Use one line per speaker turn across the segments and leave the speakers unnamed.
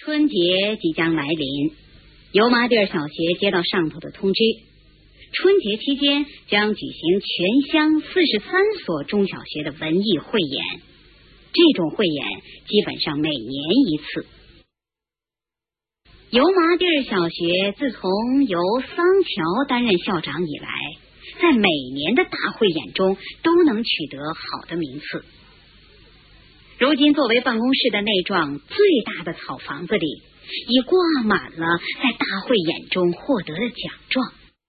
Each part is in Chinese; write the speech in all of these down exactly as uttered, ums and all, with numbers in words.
春节即将来临，油麻地小学接到上头的通知，春节期间将举行全乡四十三所中小学的文艺汇演。这种汇演基本上每年一次。油麻地小学自从由桑乔担任校长以来，在每年的大汇演中都能取得好的名次。如今作为办公室的那幢最大的草房子里，已挂满了在大汇演中获得的奖状。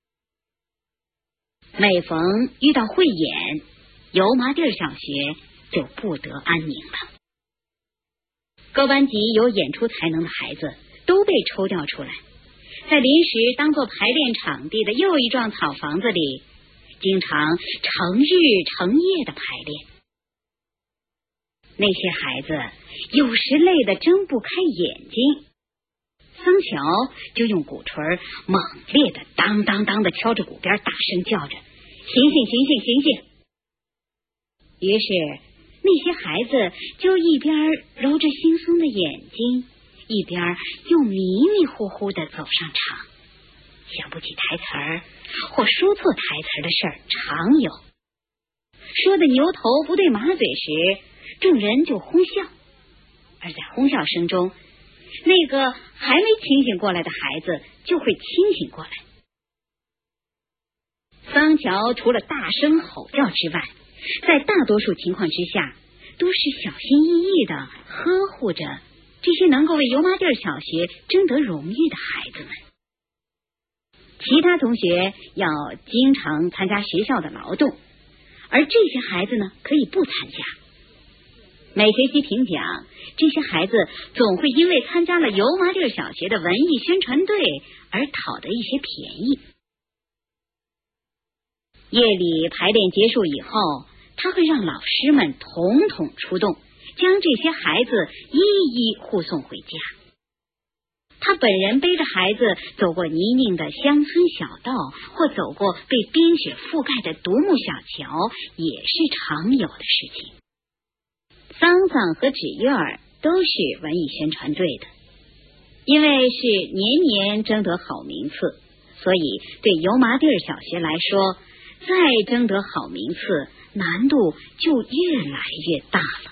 每逢遇到汇演，油麻地小学就不得安宁了。各班级有演出才能的孩子都被抽调出来，在临时当作排练场地的又一幢草房子里，经常成日成夜的排练。那些孩子有时累得睁不开眼睛，桑乔就用鼓槌猛烈的当当当的敲着鼓边，大声叫着醒醒醒醒醒醒。于是那些孩子就一边揉着惺忪的眼睛，一边又迷迷糊糊的走上场。想不起台词儿或说错台词的事儿常有，说的牛头不对马嘴时，众人就哄笑，而在哄笑声中，那个还没清醒过来的孩子就会清醒过来。桑乔除了大声吼叫之外，在大多数情况之下都是小心翼翼的呵护着这些能够为油麻地小学争得荣誉的孩子们。其他同学要经常参加学校的劳动，而这些孩子呢可以不参加。每学期评奖，这些孩子总会因为参加了油麻地小学的文艺宣传队而讨得一些便宜。夜里排练结束以后，他会让老师们统统出动，将这些孩子一一护送回家。他本人背着孩子走过泥泞的乡村小道，或走过被冰雪覆盖的独木小桥，也是常有的事情。桑桑和纸月儿都是文艺宣传队的，因为是年年争得好名次，所以对油麻地小学来说，再争得好名次难度就越来越大了。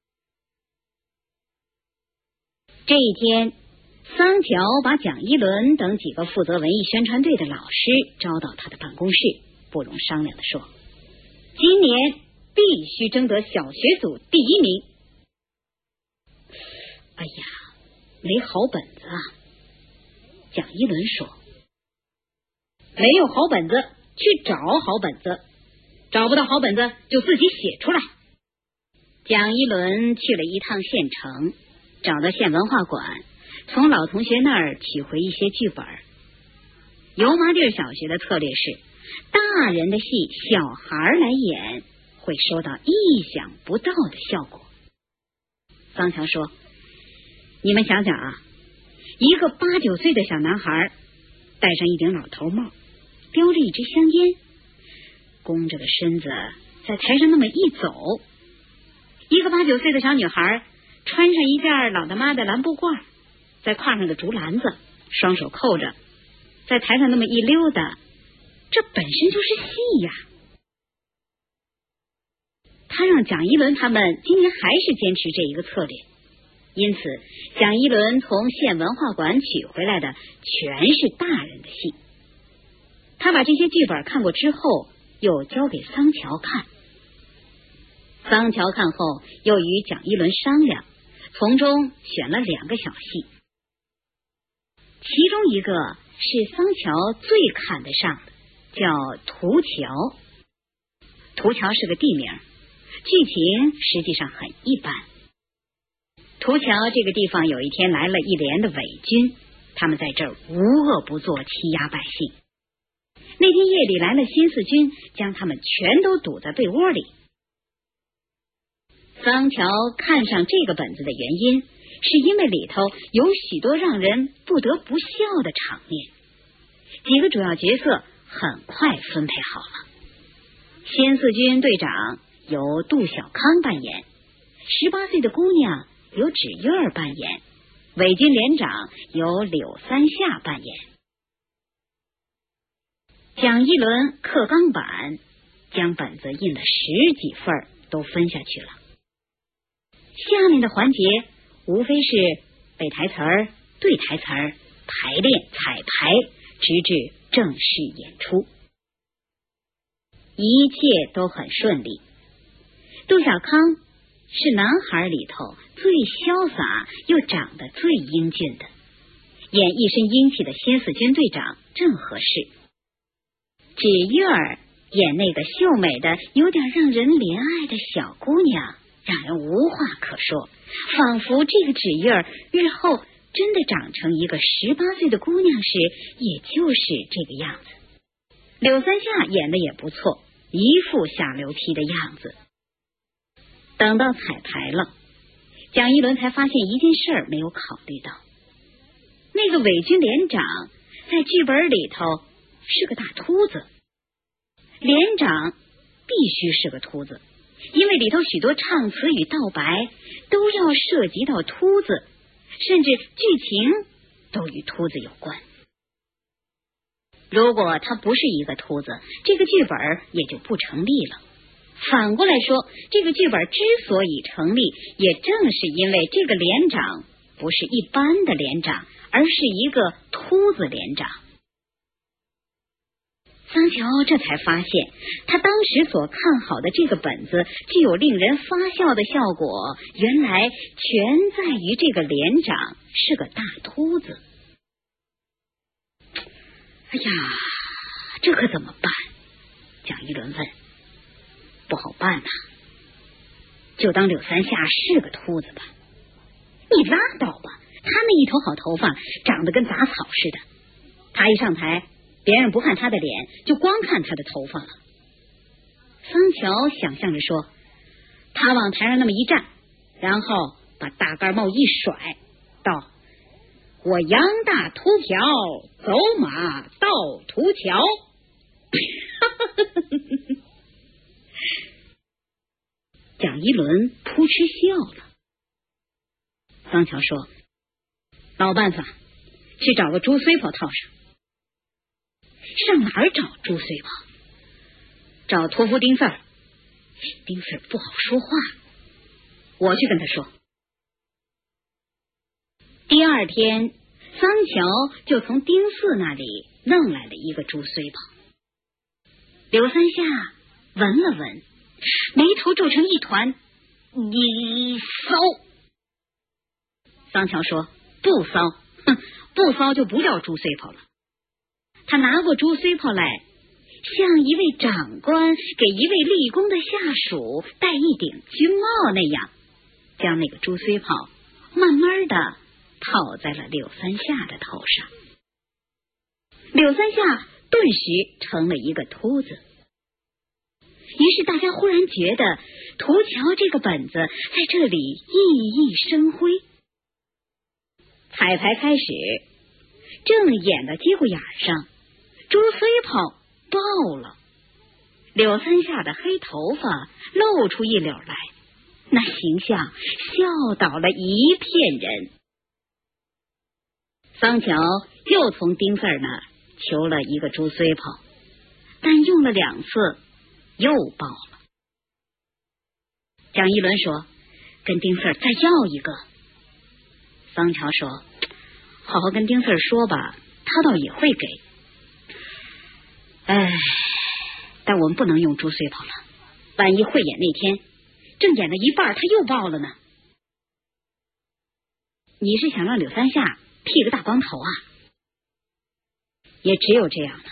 这一天，桑乔把蒋一伦等几个负责文艺宣传队的老师招到他的办公室，不容商量地说，今年必须争得小学组第一名。哎呀，没好本子啊！蒋一伦说，没有好本子，去找好本子，找不到好本子就自己写出来。蒋一伦去了一趟县城，找到县文化馆，从老同学那儿取回一些剧本。油麻地小学的策略是，大人的戏小孩来演，会收到意想不到的效果。桑乔说，你们想想啊，一个八九岁的小男孩戴上一顶老头帽，叼着一支香烟，弓着个身子在台上那么一走；一个八九岁的小女孩穿上一件老大妈的蓝布褂，再挎上个竹篮子，双手扣着，在台上那么一溜达，这本身就是戏呀。他让蒋一伦他们今年还是坚持这一个策略，因此蒋一伦从县文化馆取回来的全是大人的戏。他把这些剧本看过之后，又交给桑乔看。桑乔看后，又与蒋一伦商量，从中选了两个小戏，其中一个是桑乔最看得上的，叫涂桥。涂桥是个地名，剧情实际上很一般。涂桥这个地方有一天来了一连的伪军，他们在这儿无恶不作，欺压百姓。那天夜里来了新四军，将他们全都堵在被窝里。桑乔看上这个本子的原因，是因为里头有许多让人不得不笑的场面。几个主要角色很快分配好了。新四军队长由杜小康扮演，十八岁的姑娘由纸月儿扮演， 伪军连长由柳三下扮演。蒋一伦刻钢板，将本子印了十几份都分下去了。下面的环节无非是背台词儿、对台词儿、排练、彩排，直至正式演出。一切都很顺利。杜小康是男孩里头最潇洒又长得最英俊的，演一身英气的蝎子军队长正合适。芷月儿演那个秀美的有点让人怜爱的小姑娘，让人无话可说，仿佛这个芷月儿日后真的长成一个十八岁的姑娘时，也就是这个样子。柳三下演的也不错，一副下流坯的样子。等到彩排了，蒋一伦才发现一件事没有考虑到，那个伪军连长在剧本里头是个大秃子。连长必须是个秃子，因为里头许多唱词与道白都要涉及到秃子，甚至剧情都与秃子有关。如果他不是一个秃子，这个剧本也就不成立了。反过来说，这个剧本之所以成立，也正是因为这个连长不是一般的连长，而是一个秃子连长。桑乔这才发现，他当时所看好的这个本子具有令人发笑的效果，原来全在于这个连长是个大秃子。哎呀，这可怎么办？蒋一伦问。不好办呐、啊，就当柳三下是个秃子吧。你拉倒吧，他那一头好头发长得跟杂草似的，他一上台，别人不看他的脸，就光看他的头发了。桑乔想象着说，他往台上那么一站，然后把大盖帽一甩，道：我杨大秃瓢，走马到涂桥。蒋一伦扑哧笑了。桑乔说，老办法，去找个朱虽跑套上。上哪儿找朱虽跑？找托夫丁四儿。丁四儿不好说话，我去跟他说。第二天，桑乔就从丁四那里弄来了一个朱虽跑。柳三下闻了闻，眉头皱成一团，你骚。桑乔说，不骚，哼，不骚就不叫朱虽跑了。他拿过朱虽跑来，像一位长官给一位立功的下属戴一顶军帽那样，将那个朱虽跑慢慢的套在了柳三下的头上。柳三下顿时成了一个秃子。于是大家忽然觉得涂桥这个本子在这里熠熠生辉。彩排开始，正演到节骨眼上，朱虽跑爆了，柳三下的黑头发露出一绺来，那形象笑倒了一片人。桑乔又从丁四儿那儿求了一个朱虽跑，但用了两次又爆了。蒋一伦说，跟丁四儿再要一个。桑乔说，好好跟丁四儿说吧，他倒也会给。哎，但我们不能用朱虽跑了，万一汇演那天正演到一半他又爆了呢？你是想让柳三下剃个大光头啊？也只有这样了。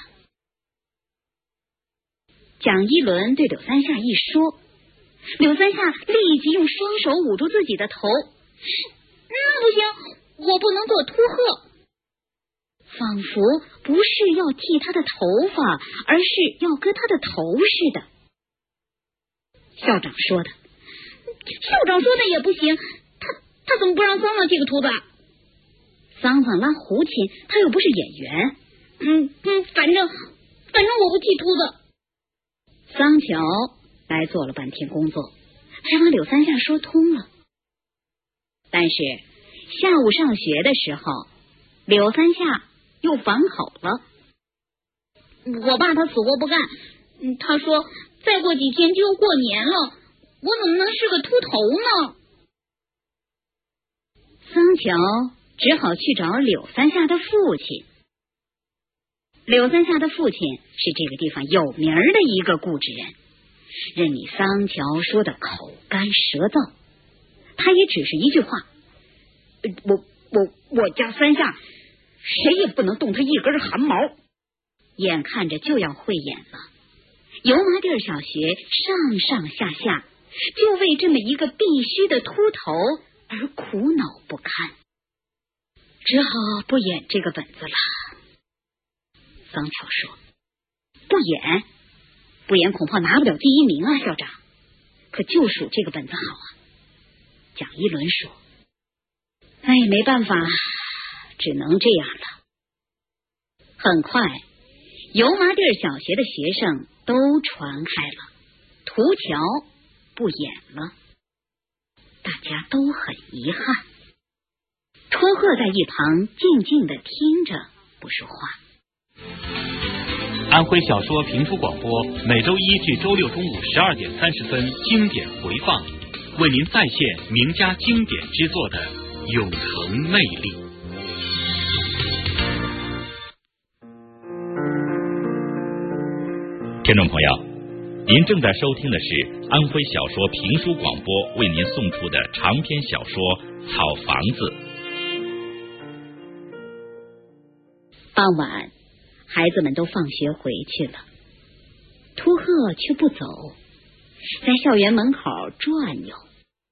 蒋一伦对柳三下一说，柳三下立即用双手捂住自己的头。那不行，我不能做秃鹤。仿佛不是要剃他的头发，而是要割他的头似的。校长说的，校长说的也不行，他他怎么不让桑桑剃个秃子？桑桑拉胡琴，他又不是演员。嗯嗯，反正反正我不剃秃子。桑乔来做了半天工作，才把柳三下说通了。但是下午上学的时候，柳三下又反口了。
我爸他死活不干，他说再过几天就要过年了，我怎么能是个秃头呢？
桑乔只好去找柳三下的父亲。柳三下的父亲是这个地方有名的一个固执人，任你桑乔说的口干舌燥，他也只是一句话：我我我家三下谁也不能动他一根汗毛。眼看着就要汇演了，油麻地小学上上下下就为这么一个必须的秃头而苦恼不堪，只好不演这个本子了。桑乔说：不演不演恐怕拿不了第一名啊，校长，可就属这个本子好啊。蒋一伦说：哎，没办法，只能这样了。很快油麻地小学的学生都传开了，涂桥不演了，大家都很遗憾。托鹤在一旁静静地听着，不说话。
安徽小说评书广播每周一至周六中午十二点三十分经典回放，为您再现名家经典之作的永恒魅力。听众朋友，您正在收听的是安徽小说评书广播为您送出的长篇小说《草房子》。
傍晚，孩子们都放学回去了，秃鹤却不走，在校园门口转悠。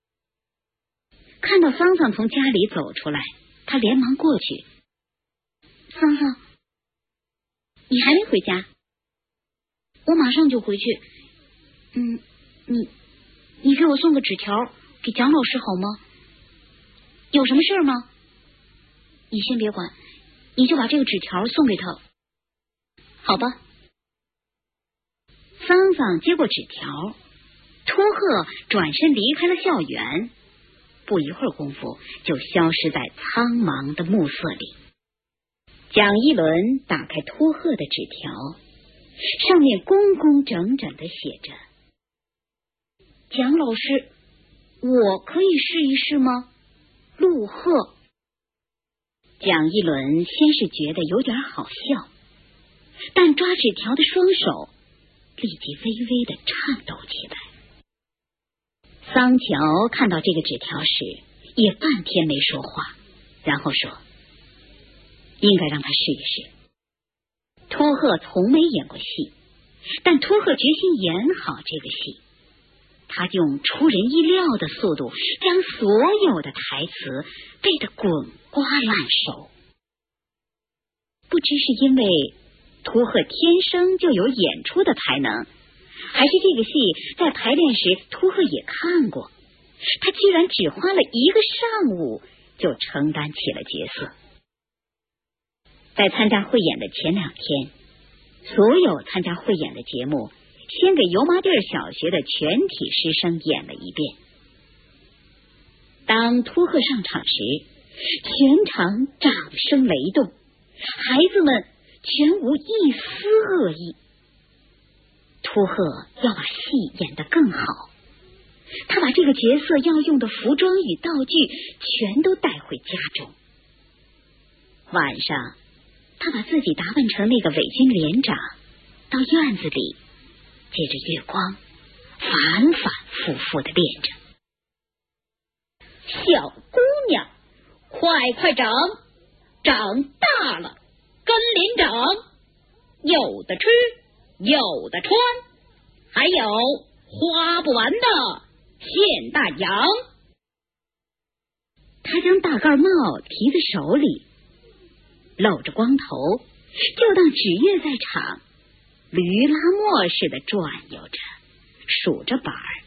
看到桑桑从家里走出来，他连忙过去：桑桑，你还没回家？我马上就回去。嗯，你你给我送个纸条给蒋老师好吗？有什么事吗？你先别管，你就把这个纸条送给他。好吧。桑桑接过纸条，秃鹤转身离开了校园，不一会儿功夫就消失在苍茫的暮色里。蒋一伦打开秃鹤的纸条，上面工工整整的写着：蒋老师，我可以试一试吗？陆鹤。蒋一伦先是觉得有点好笑，但抓纸条的双手立即微微的颤抖起来。桑乔看到这个纸条时也半天没说话，然后说：应该让他试一试。秃鹤从没演过戏，但秃鹤决心演好这个戏。他用出人意料的速度将所有的台词背得滚瓜烂熟。不知是因为秃鹤天生就有演出的才能，还是这个戏在排练时秃鹤也看过，他居然只花了一个上午就承担起了角色。在参加汇演的前两天，所有参加汇演的节目先给油麻地小学的全体师生演了一遍。当秃鹤上场时，全场掌声雷动，孩子们全无一丝恶意。秃鹤要把戏演得更好，他把这个角色要用的服装与道具全都带回家中。晚上，他把自己打扮成那个伪军连长，到院子里借着月光反反复复的练着。小姑娘，快快长，长大了跟连长，有的吃有的穿，还有花不完的现大洋。他将大盖帽提在手里，露着光头，就当纸月在场，驴拉磨似的转悠着，数着板儿。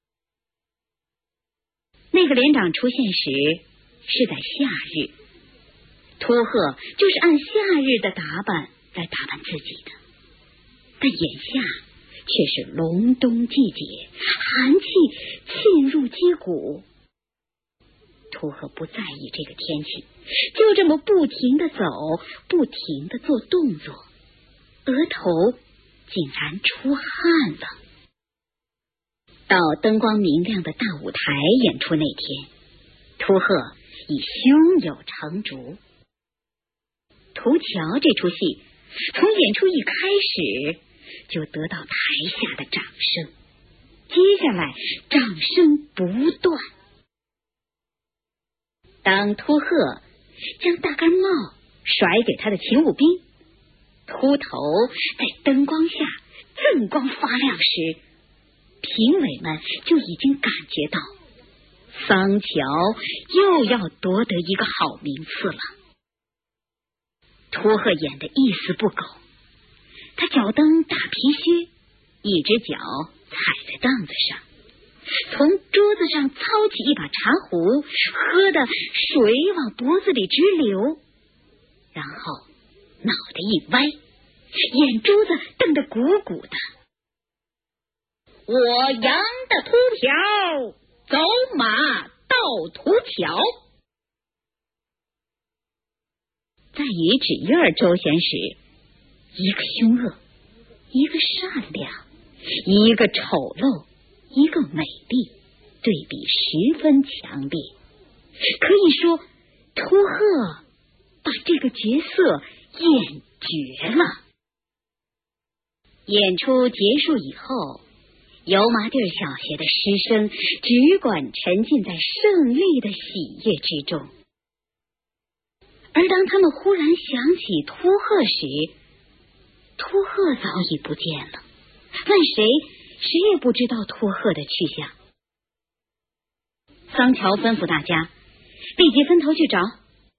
那个连长出现时是在夏日，秃鹤就是按夏日的打扮来打扮自己的，但眼下却是隆冬季节，寒气沁入肌骨。 秃鹤不在意这个天气，就这么不停地走，不停地做动作，额头竟然出汗了。到灯光明亮的大舞台演出那天，秃鹤已胸有成竹。涂桥这出戏从演出一开始就得到台下的掌声，接下来掌声不断。当秃鹤将大盖帽甩给他的勤务兵，秃头在灯光下锃光发亮时，评委们就已经感觉到桑乔又要夺得一个好名次了。秃鹤演得一丝不苟，他脚蹬大皮靴，一只脚踩在凳子上，从桌子上操起一把茶壶，喝得水往脖子里直流，然后脑袋一歪，眼珠子瞪得鼓鼓的。我杨的秃条，走马到涂桥。在与纸月儿周旋时，一个凶恶，一个善良，一个丑陋，一个美丽，对比十分强烈。可以说，秃鹤把这个角色演绝了。演出结束以后，油麻地小学的师生只管沉浸在胜利的喜悦之中。而当他们忽然想起秃鹤时，秃鹤早已不见了。问谁，谁也不知道秃鹤的去向。桑乔吩咐大家立即分头去找。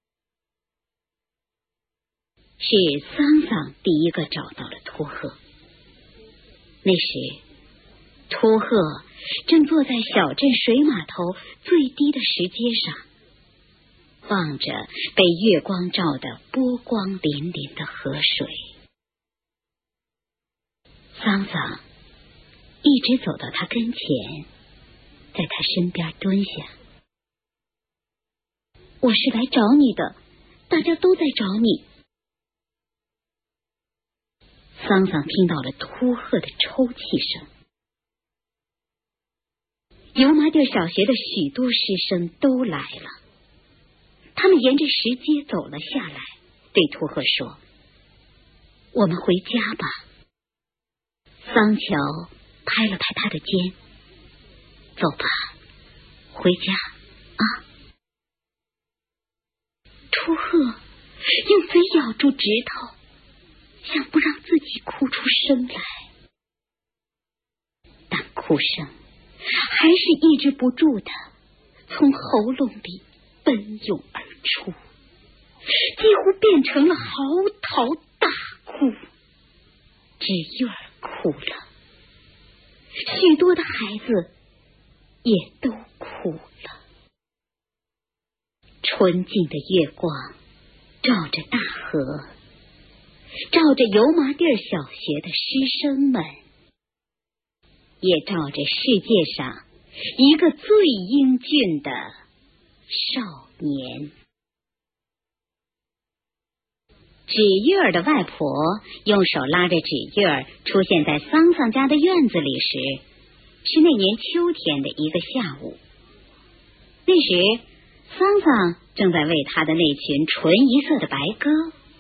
是桑桑第一个找到了秃鹤。那时秃鹤正坐在小镇水码头最低的石阶上，望着被月光照得波光粼粼的河水。桑桑一直走到他跟前，在他身边蹲下。我是来找你的，大家都在找你。桑桑听到了秃鹤的抽泣声。油麻地小学的许多师生都来了，他们沿着石阶走了下来，对秃鹤说：我们回家吧。桑乔拍了拍他的肩，走吧，回家啊。秃鹤用嘴咬住指头，想不让自己哭出声来，但哭声还是抑制不住的从喉咙里奔涌而出，几乎变成了嚎啕大哭。纸月儿哭了，许多的孩子也都哭了。纯净的月光照着大河，照着油麻地小学的师生们，也照着世界上一个最英俊的少年。纸月儿的外婆用手拉着纸月儿出现在桑桑家的院子里时，是那年秋天的一个下午。那时桑桑正在喂他的那群纯一色的白鸽。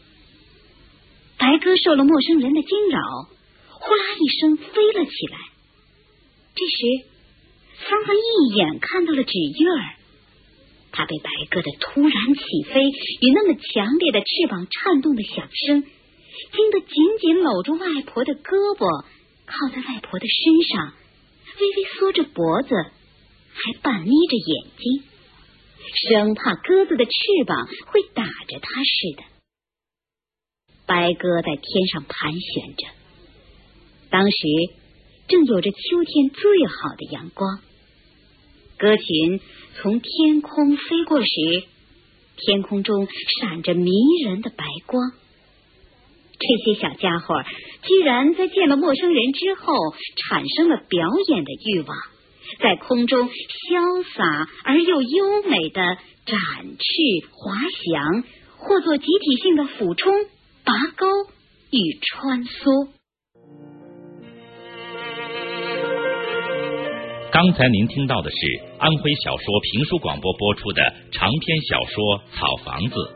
白鸽受了陌生人的惊扰，呼啦一声飞了起来。这时桑桑一眼看到了纸月儿，他被白鸽的突然起飞与那么强烈的翅膀颤动的响声惊得紧紧搂住外婆的胳膊，靠在外婆的身上，微微缩着脖子，还半眯着眼睛，生怕鸽子的翅膀会打着它似的。白鸽在天上盘旋着，当时正有着秋天最好的阳光。鸽群从天空飞过时，天空中闪着迷人的白光。这些小家伙居然在见了陌生人之后产生了表演的欲望， 在空中潇洒而又优美的展翅滑翔，或做集体性的俯冲、拔高与穿梭。
刚才您听到的是安徽小说评书广播播出的长篇小说《草房子》。